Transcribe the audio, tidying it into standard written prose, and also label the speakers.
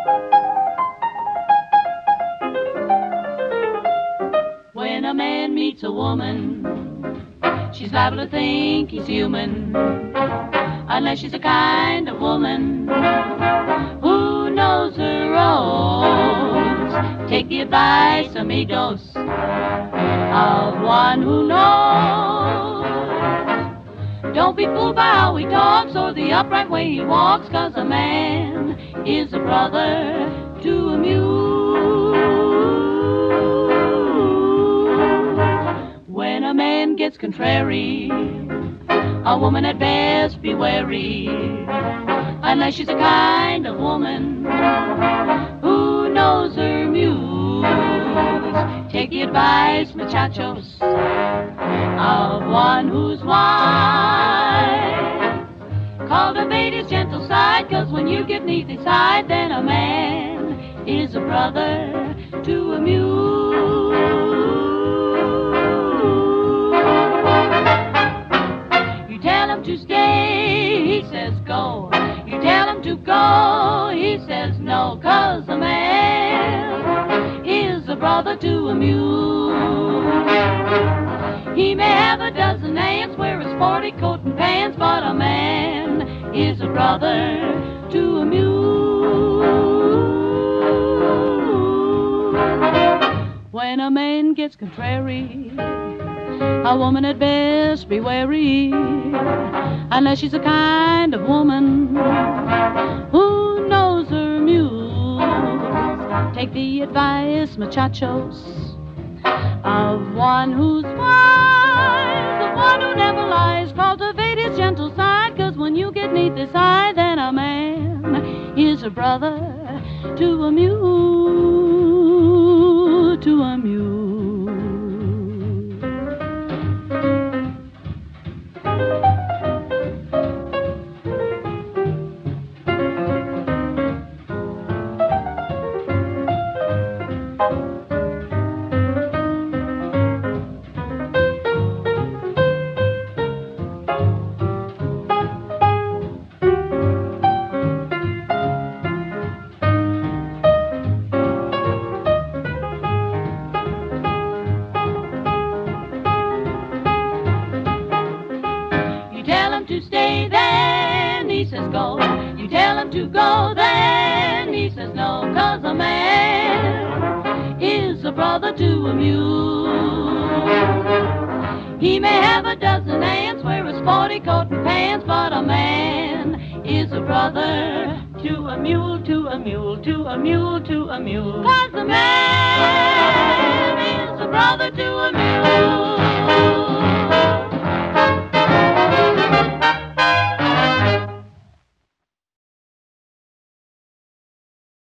Speaker 1: When a man meets a woman, she's liable to think he's human, unless she's the kind of woman who knows her roles. Take the advice, amigos, of one who knows. Don't be fooled by how he talks or the upright way he walks, 'cause a man is a brother to a mule. When a man gets contrary, a woman had best be wary, unless she's the kind of woman who knows her muse. Take the advice, muchachos, of one who's wise. Cultivate his gentle side, 'cause when you get neath his side, then a man is a brother to a mule. You tell him to stay, he says go. You tell him to go, he says no, 'cause a man is a brother to a mule. He may have a dozen aunts, wear a sporty coat and pants, but a man is a brother to a mule. When a man gets contrary, a woman had best be wary, unless she's the kind of woman who knows her muse. Take the advice, muchachos, of one who's wise, the one who never lies. Cultivate his gentle side, 'cause when you get neath his side, then a man is a brother to a mule, to a mule. To stay, then he says go. You tell him to go, then he says no, 'cause a man is a brother to a mule. He may have a dozen aunts, wear a sporty coat and pants, but a man is a brother to a mule, to a mule, to a mule, to a mule. 'Cause a man